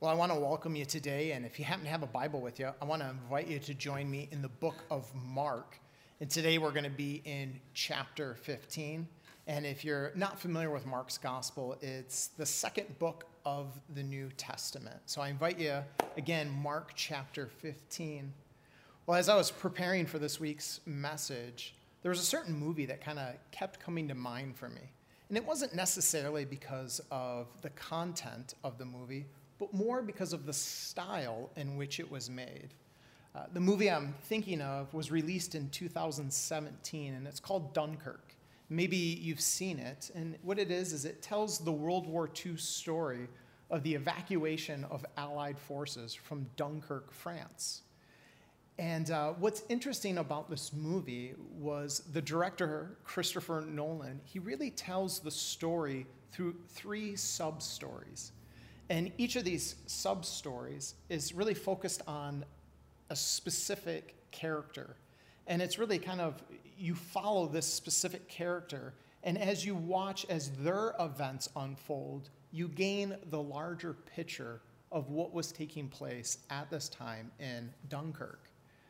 Well, I want to welcome you today, and if you happen to have a Bible with you, I want to invite you to join me in the book of Mark. And today we're going to be in chapter 15. And if you're not familiar with Mark's gospel, it's the second book of the New Testament. So I invite you, again, Mark chapter 15. Well, as I was preparing for this week's message, there was a certain movie that kind of kept coming to mind for me. And it wasn't necessarily because of the content of the movie, but more because of the style in which it was made. The movie I'm thinking of was released in 2017, and it's called Dunkirk. Maybe you've seen it, and what it is it tells the World War II story of the evacuation of Allied forces from Dunkirk, France. And what's interesting about this movie was the director, Christopher Nolan, he really tells the story through three sub-stories. And each of these sub-stories is really focused on a specific character. And it's really kind of, you follow this specific character, and as you watch as their events unfold, you gain the larger picture of what was taking place at this time in Dunkirk.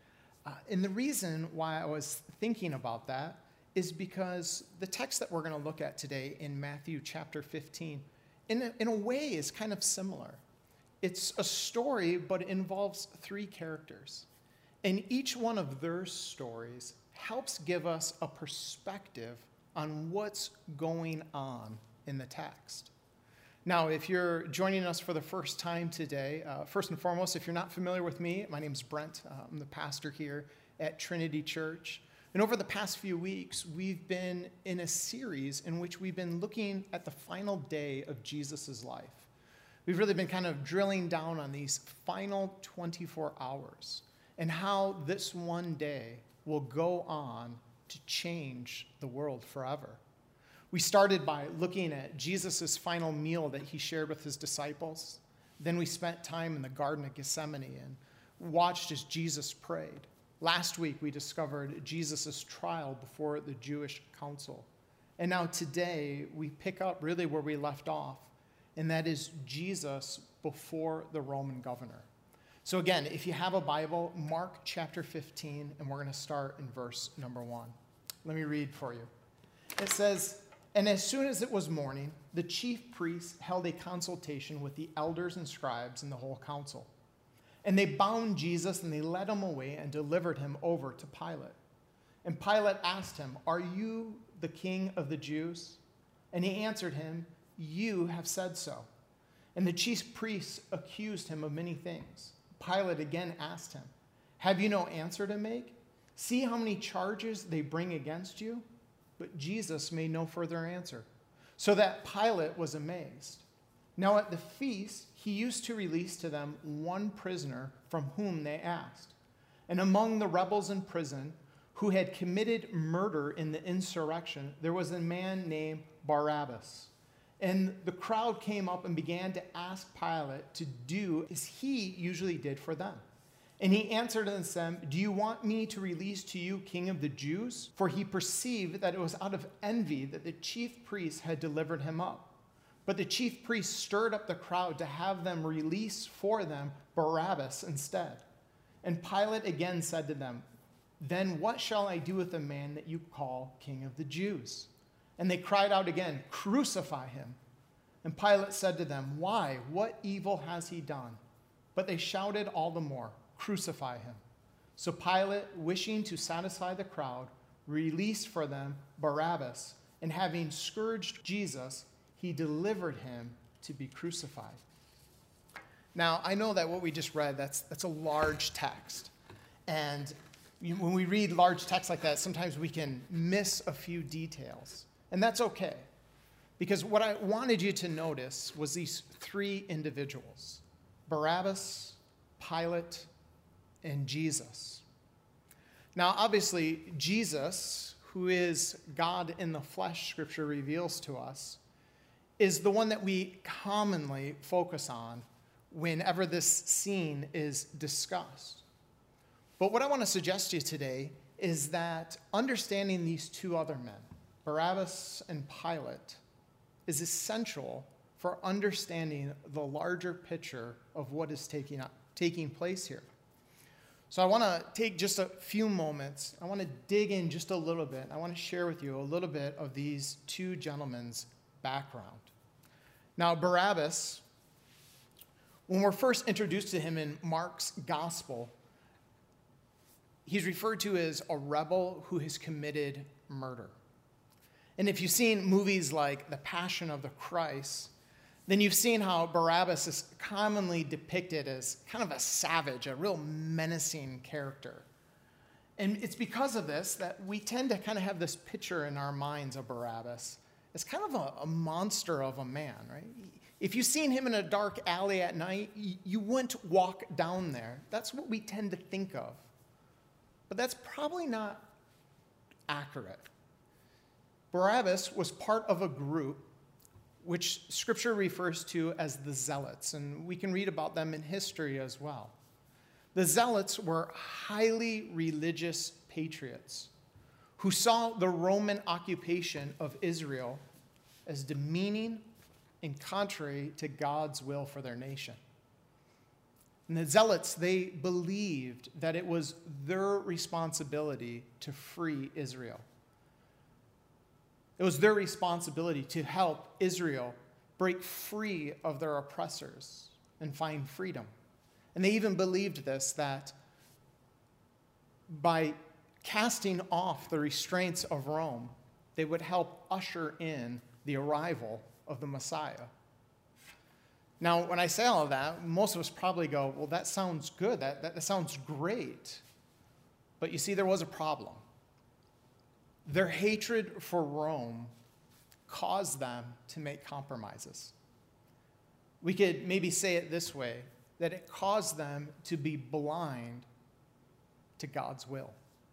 And the reason why I was thinking about that is because the text that we're going to look at today in Matthew chapter 15 in a way is kind of similar. It's a story, but it involves three characters. And each one of their stories helps give us a perspective on what's going on in the text. Now, if you're joining us for the first time today, first and foremost, if you're not familiar with me, my name's Brent. I'm the pastor here at Trinity Church. And over the past few weeks, we've been in a series in which we've been looking at the final day of Jesus' life. We've really been kind of drilling down on these final 24 hours and how this one day will go on to change the world forever. We started by looking at Jesus' final meal that he shared with his disciples. Then we spent time in the Garden of Gethsemane and watched as Jesus prayed. Last week, we discovered Jesus' trial before the Jewish council. And now today, we pick up really where we left off, and that is Jesus before the Roman governor. So again, if you have a Bible, Mark chapter 15, and we're going to start in verse number 1. Let me read for you. It says, "And as soon as it was morning, the chief priests held a consultation with the elders and scribes and the whole council. And they bound Jesus, and they led him away and delivered him over to Pilate. And Pilate asked him, 'Are you the king of the Jews?' And he answered him, 'You have said so.' And the chief priests accused him of many things. Pilate again asked him, 'Have you no answer to make? See how many charges they bring against you?' But Jesus made no further answer, so that Pilate was amazed. Now at the feast, he used to release to them one prisoner from whom they asked. And among the rebels in prison who had committed murder in the insurrection, there was a man named Barabbas. And the crowd came up and began to ask Pilate to do as he usually did for them. And he answered them, 'Do you want me to release to you, King of the Jews?' For he perceived that it was out of envy that the chief priests had delivered him up. But the chief priests stirred up the crowd to have them release for them Barabbas instead. And Pilate again said to them, 'Then what shall I do with the man that you call King of the Jews?' And they cried out again, 'Crucify him.' And Pilate said to them, 'Why? What evil has he done?' But they shouted all the more, 'Crucify him.' So Pilate, wishing to satisfy the crowd, released for them Barabbas, and having scourged Jesus, he delivered him to be crucified." Now, I know that what we just read, that's a large text. And when we read large text like that, sometimes we can miss a few details. And that's okay. Because what I wanted you to notice was these three individuals: Barabbas, Pilate, and Jesus. Now, obviously, Jesus, who is God in the flesh, Scripture reveals to us, is the one that we commonly focus on whenever this scene is discussed. But what I want to suggest to you today is that understanding these two other men, Barabbas and Pilate, is essential for understanding the larger picture of what is taking place here. So I want to take just a few moments. I want to dig in just a little bit. I want to share with you a little bit of these two gentlemen's background. Now, Barabbas, when we're first introduced to him in Mark's gospel, he's referred to as a rebel who has committed murder. And if you've seen movies like The Passion of the Christ, then you've seen how Barabbas is commonly depicted as kind of a savage, a real menacing character. And it's because of this that we tend to kind of have this picture in our minds of Barabbas as kind of a monster of a man, right? If you've seen him in a dark alley at night, you wouldn't walk down there. That's what we tend to think of. But that's probably not accurate. Barabbas was part of a group which Scripture refers to as the Zealots, and we can read about them in history as well. The Zealots were highly religious patriots who saw the Roman occupation of Israel as demeaning and contrary to God's will for their nation. And the Zealots, they believed that it was their responsibility to free Israel. It was their responsibility to help Israel break free of their oppressors and find freedom. And they even believed this, that by casting off the restraints of Rome, they would help usher in the arrival of the Messiah. Now, when I say all of that, most of us probably go, well, that sounds good. That sounds great. But you see, there was a problem. Their hatred for Rome caused them to make compromises. We could maybe say it this way, that it caused them to be blind to God's will.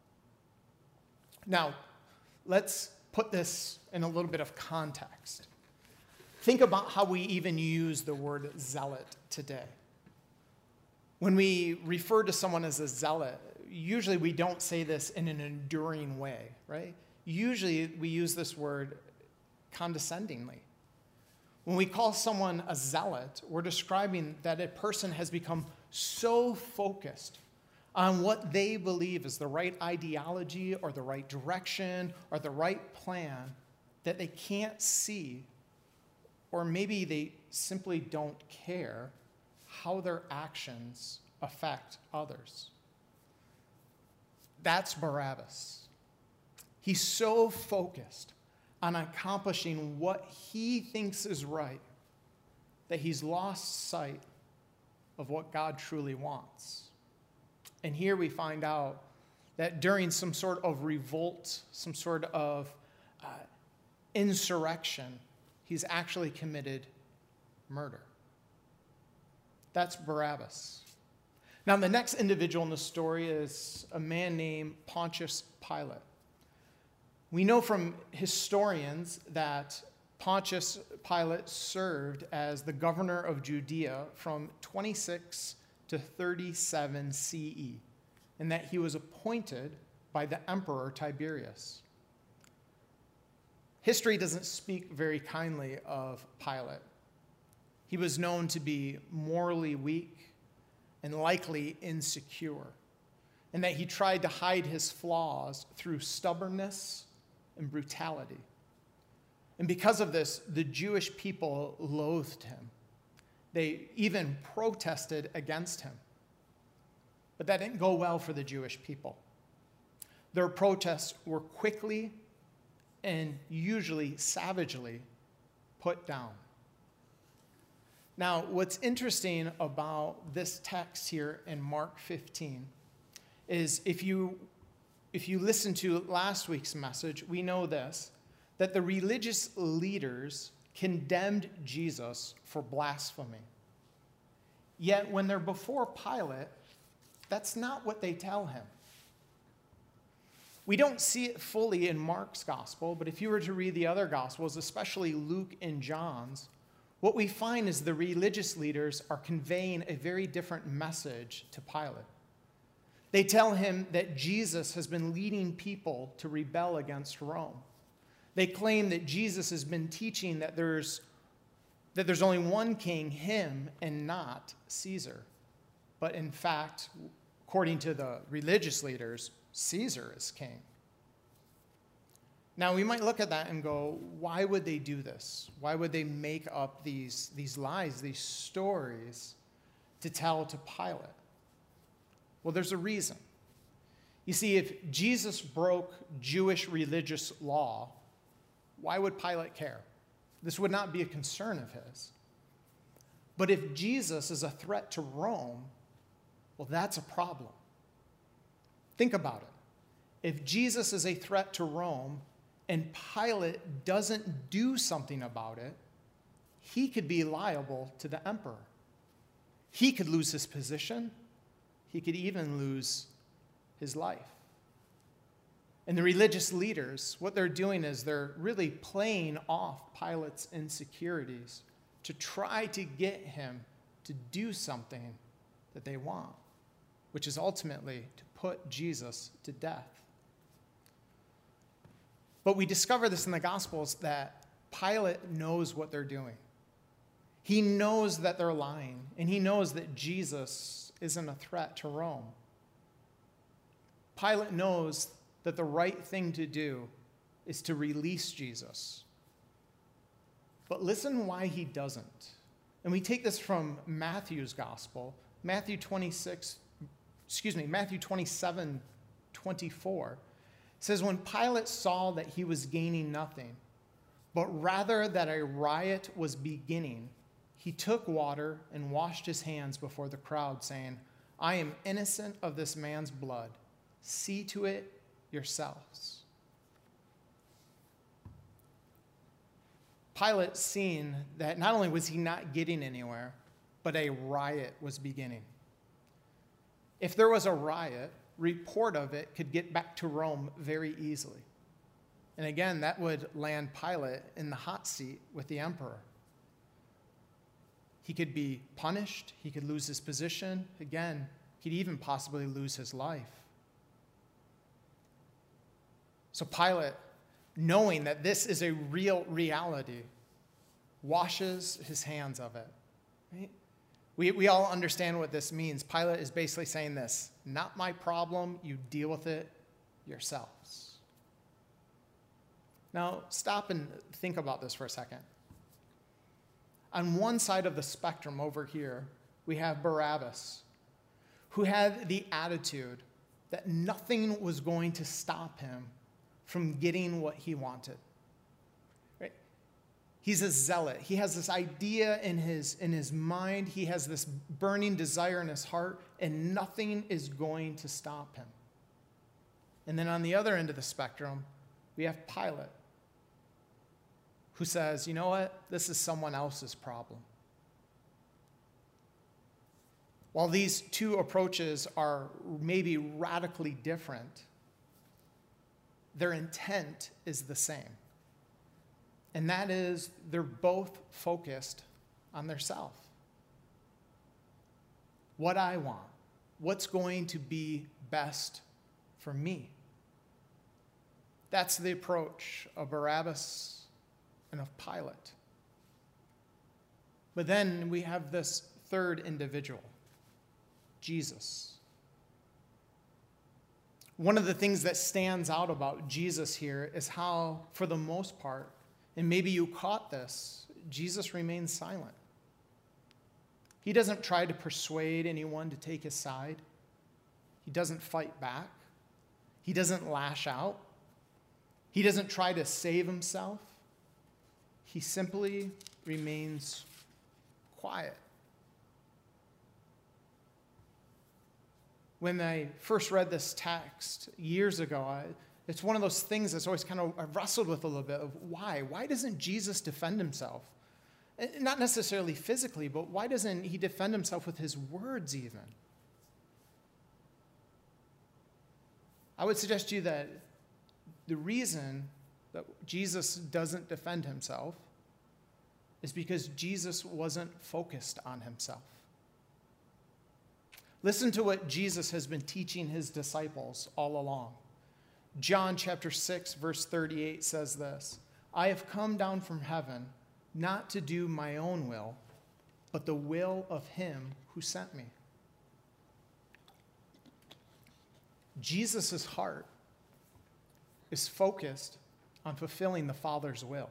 Now, let's put this in a little bit of context. Think about how we even use the word zealot today. When we refer to someone as a zealot, usually we don't say this in an enduring way, right? Usually we use this word condescendingly. When we call someone a zealot, we're describing that a person has become so focused on what they believe is the right ideology or the right direction or the right plan that they can't see, or maybe they simply don't care how their actions affect others. That's Barabbas. He's so focused on accomplishing what he thinks is right that he's lost sight of what God truly wants. And here we find out that during some sort of revolt, some sort of insurrection, he's actually committed murder. That's Barabbas. Now, the next individual in the story is a man named Pontius Pilate. We know from historians that Pontius Pilate served as the governor of Judea from 26 to 37 CE, and that he was appointed by the emperor Tiberius. History doesn't speak very kindly of Pilate. He was known to be morally weak and likely insecure, and that he tried to hide his flaws through stubbornness and brutality. And because of this, the Jewish people loathed him. They even protested against him. But that didn't go well for the Jewish people. Their protests were quickly and usually savagely put down. Now, what's interesting about this text here in Mark 15 is if you listen to last week's message, we know this, that the religious leaders condemned Jesus for blasphemy. Yet when they're before Pilate, that's not what they tell him. We don't see it fully in Mark's gospel, but if you were to read the other gospels, especially Luke and John's, what we find is the religious leaders are conveying a very different message to Pilate. They tell him that Jesus has been leading people to rebel against Rome. They claim that Jesus has been teaching that there's that there's only one king, him, and not Caesar. But in fact, according to the religious leaders, Caesar is king. Now, we might look at that and go, why would they do this? Why would they make up these lies, these stories to tell to Pilate? Well, there's a reason. You see, if Jesus broke Jewish religious law, why would Pilate care? This would not be a concern of his. But if Jesus is a threat to Rome, well, that's a problem. Think about it. If Jesus is a threat to Rome and Pilate doesn't do something about it, he could be liable to the emperor. He could lose his position. He could even lose his life. And the religious leaders, what they're doing is they're really playing off Pilate's insecurities to try to get him to do something that they want, which is ultimately to put Jesus to death. But we discover this in the Gospels that Pilate knows what they're doing. He knows that they're lying, and he knows that Jesus isn't a threat to Rome. Pilate knows that the right thing to do is to release Jesus. But listen why he doesn't. And we take this from Matthew's Gospel, Matthew 27:24. Says, when Pilate saw that he was gaining nothing, but rather that a riot was beginning, he took water and washed his hands before the crowd, saying, I am innocent of this man's blood. See to it yourselves. Pilate seen that not only was he not getting anywhere, but a riot was beginning. If there was a riot, report of it could get back to Rome very easily. And again, that would land Pilate in the hot seat with the emperor. He could be punished. He could lose his position. Again, he'd even possibly lose his life. So Pilate, knowing that this is a real reality, washes his hands of it. Right? We all understand what this means. Pilate is basically saying this, not my problem, you deal with it yourselves. Now, stop and think about this for a second. On one side of the spectrum over here, we have Barabbas, who had the attitude that nothing was going to stop him from getting what he wanted. Right? He's a zealot. He has this idea in his mind. He has this burning desire in his heart, and nothing is going to stop him. And then on the other end of the spectrum, we have Pilate, who says, you know what? This is someone else's problem. While these two approaches are maybe radically different, their intent is the same. And that is, they're both focused on their self. What I want, what's going to be best for me. That's the approach of Barabbas and of Pilate. But then we have this third individual, Jesus. One of the things that stands out about Jesus here is how, for the most part, and maybe you caught this, Jesus remains silent. He doesn't try to persuade anyone to take his side. He doesn't fight back. He doesn't lash out. He doesn't try to save himself. He simply remains quiet. When I first read this text years ago, it's one of those things that's always kind of I wrestled with a little bit of why. Why doesn't Jesus defend himself? Not necessarily physically, but why doesn't he defend himself with his words even? I would suggest to you that the reason that Jesus doesn't defend himself is because Jesus wasn't focused on himself. Listen to what Jesus has been teaching his disciples all along. John chapter 6, verse 38 says this, I have come down from heaven not to do my own will, but the will of him who sent me. Jesus' heart is focused on fulfilling the Father's will.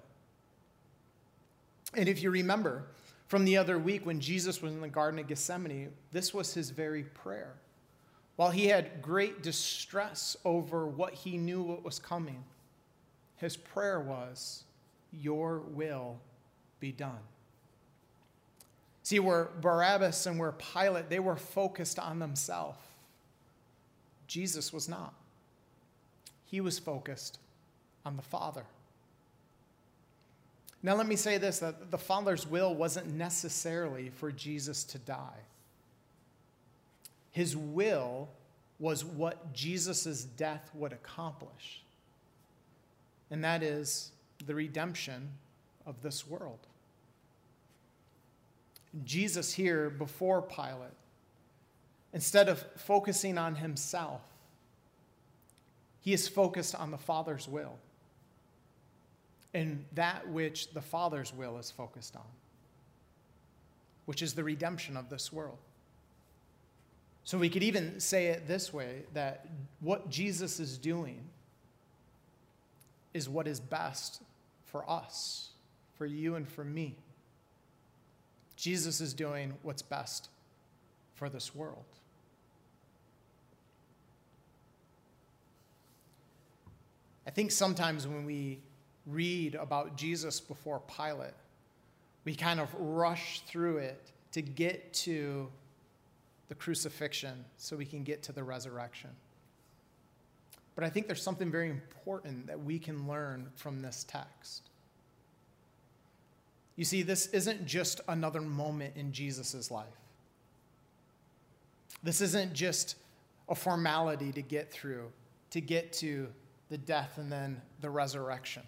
And if you remember from the other week when Jesus was in the Garden of Gethsemane, this was his very prayer. While he had great distress over what he knew what was coming, his prayer was, "Your will be done." See, where Barabbas and where Pilate, they were focused on themselves. Jesus was not. He was focused on the Father. Now let me say this, that the Father's will wasn't necessarily for Jesus to die. His will was what Jesus' death would accomplish. And that is the redemption of this world. Jesus here before Pilate, instead of focusing on himself, he is focused on the Father's will and that which the Father's will is focused on, which is the redemption of this world. So we could even say it this way, that what Jesus is doing is what is best for us, for you and for me. Jesus is doing what's best for this world. I think sometimes when we read about Jesus before Pilate, we kind of rush through it to get to the crucifixion so we can get to the resurrection. But I think there's something very important that we can learn from this text. You see, this isn't just another moment in Jesus' life. This isn't just a formality to get through, to get to the death and then the resurrection.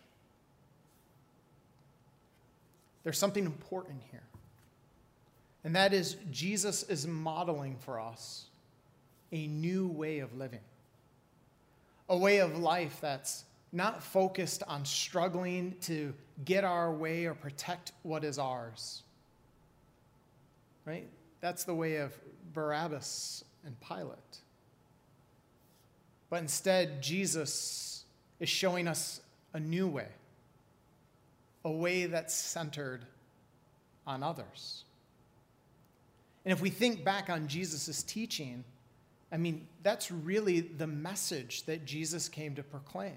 There's something important here. And that is, Jesus is modeling for us a new way of living. A way of life that's not focused on struggling to get our way or protect what is ours. Right? That's the way of Barabbas and Pilate. But instead, Jesus is showing us a new way. A way that's centered on others. And if we think back on Jesus' teaching, I mean, that's really the message that Jesus came to proclaim.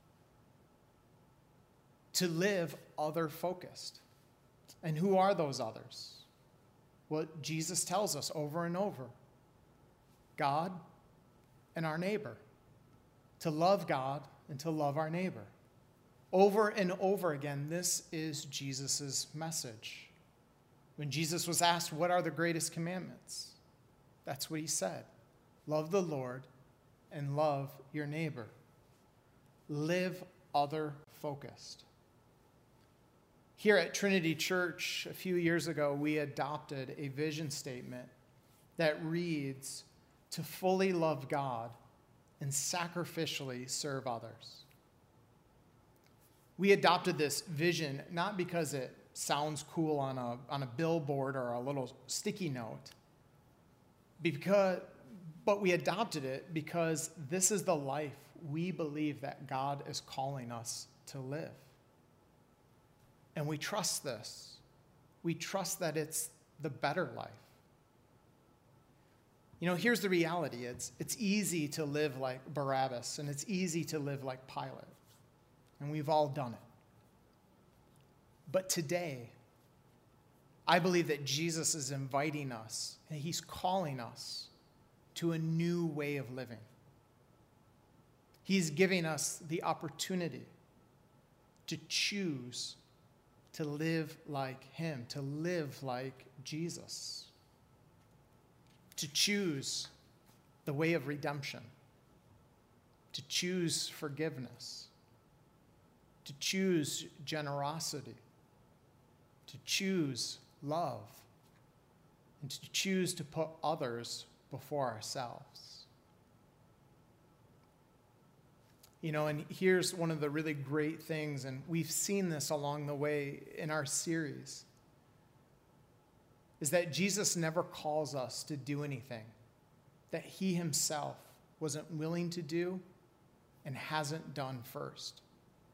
To live other-focused. And who are those others? Well, Jesus tells us over and over. God and our neighbor. To love God and to love our neighbor. Over and over again, this is Jesus' message. When Jesus was asked, what are the greatest commandments? That's what he said. Love the Lord and love your neighbor. Live other-focused. Here at Trinity Church, a few years ago, we adopted a vision statement that reads, to fully love God and sacrificially serve others. We adopted this vision not because it sounds cool on a billboard or a little sticky note, but we adopted it because this is the life we believe that God is calling us to live. And we trust this. We trust that it's the better life. You know, here's the reality. It's easy to live like Barabbas, and it's easy to live like Pilate. And we've all done it. But today, I believe that Jesus is inviting us, and he's calling us to a new way of living. He's giving us the opportunity to choose to live like him, to live like Jesus, to choose the way of redemption, to choose forgiveness, to choose generosity, to choose love, and to choose to put others before ourselves. And here's one of the really great things, and we've seen this along the way in our series, is that Jesus never calls us to do anything that he himself wasn't willing to do and hasn't done first.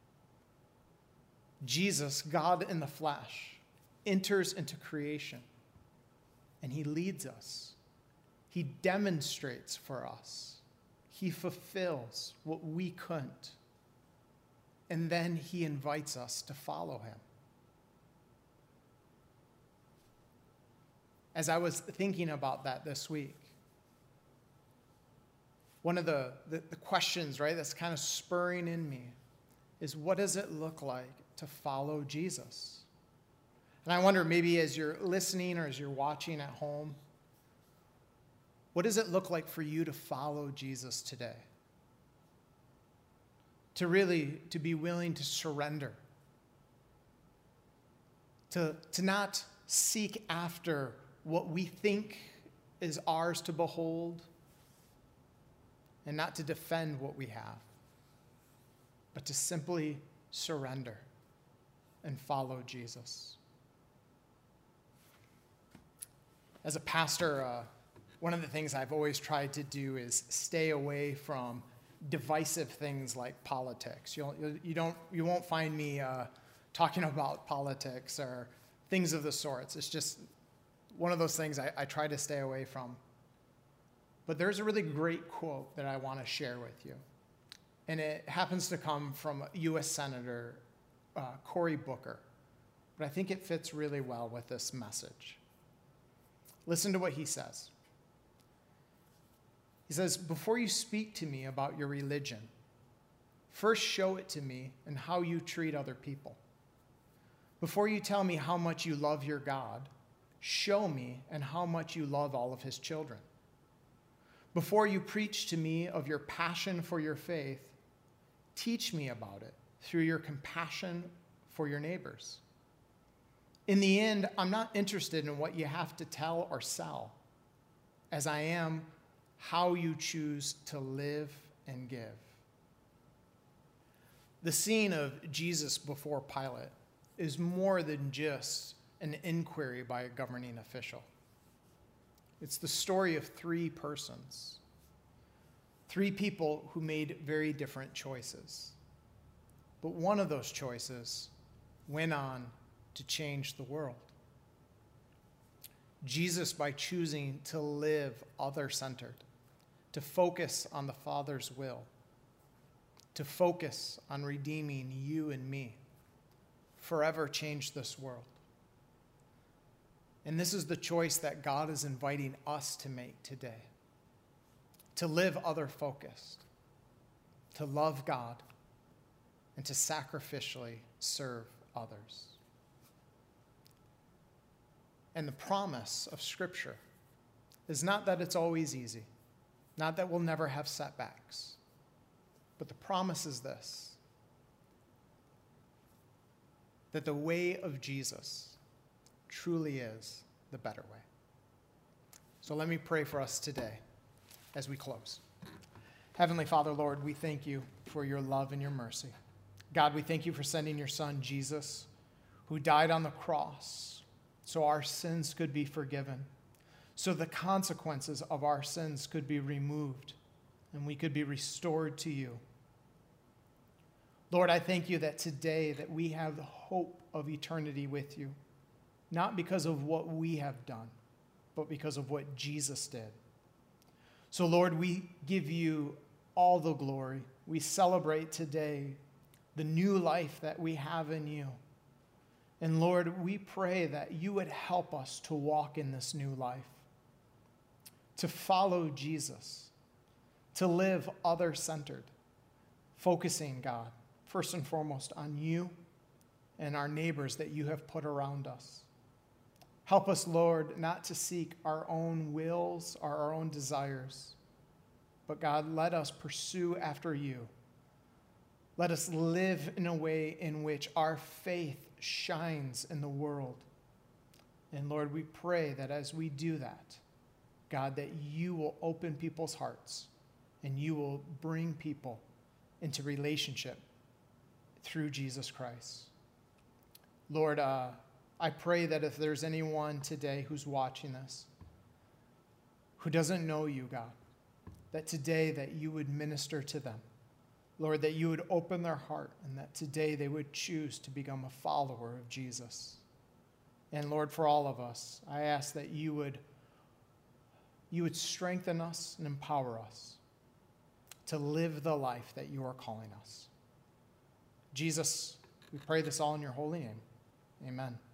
Jesus, God in the flesh, enters into creation, and he leads us. He demonstrates for us. He fulfills what we couldn't. And then he invites us to follow him. As I was thinking about that this week, one of the questions, right, that's kind of spurring in me is, what does it look like to follow Jesus? And I wonder, maybe as you're listening or as you're watching at home, what does it look like for you to follow Jesus today? To be willing to surrender. To not seek after what we think is ours to behold, and not to defend what we have, but to simply surrender and follow Jesus. As a pastor, one of the things I've always tried to do is stay away from divisive things like politics. You won't find me talking about politics or things of the sorts. It's just one of those things I try to stay away from. But there's a really great quote that I want to share with you. And it happens to come from U.S. Senator Cory Booker. But I think it fits really well with this message. Listen to what he says. He says, "Before you speak to me about your religion, first show it to me in how you treat other people. Before you tell me how much you love your God, show me and how much you love all of his children. Before you preach to me of your passion for your faith, teach me about it through your compassion for your neighbors. In the end, I'm not interested in what you have to tell or sell, as I am how you choose to live and give." The scene of Jesus before Pilate is more than just an inquiry by a governing official. It's the story of three persons, three people who made very different choices. But one of those choices went on to change the world. Jesus, by choosing to live other-centered, to focus on the Father's will, to focus on redeeming you and me, forever changed this world. And this is the choice that God is inviting us to make today. To live other-focused, to love God, and to sacrificially serve others. And the promise of Scripture is not that it's always easy, not that we'll never have setbacks, but the promise is this: that the way of Jesus truly is the better way. So let me pray for us today as we close. Heavenly Father, Lord, we thank you for your love and your mercy. God, we thank you for sending your Son, Jesus, who died on the cross so our sins could be forgiven, so the consequences of our sins could be removed, and we could be restored to you. Lord, I thank you that today that we have the hope of eternity with you, not because of what we have done, but because of what Jesus did. So, Lord, we give you all the glory. We celebrate today the new life that we have in you. And Lord, we pray that you would help us to walk in this new life, to follow Jesus, to live other-centered, focusing, God, first and foremost on you and our neighbors that you have put around us. Help us, Lord, not to seek our own wills or our own desires, but God, let us pursue after you. Let us live in a way in which our faith shines in the world. And Lord, we pray that as we do that, God, that you will open people's hearts and you will bring people into relationship through Jesus Christ. Lord, I pray that if there's anyone today who's watching this who doesn't know you, God, that today that you would minister to them. Lord, that you would open their heart and that today they would choose to become a follower of Jesus. And Lord, for all of us, I ask that you would strengthen us and empower us to live the life that you are calling us. Jesus, we pray this all in your holy name. Amen.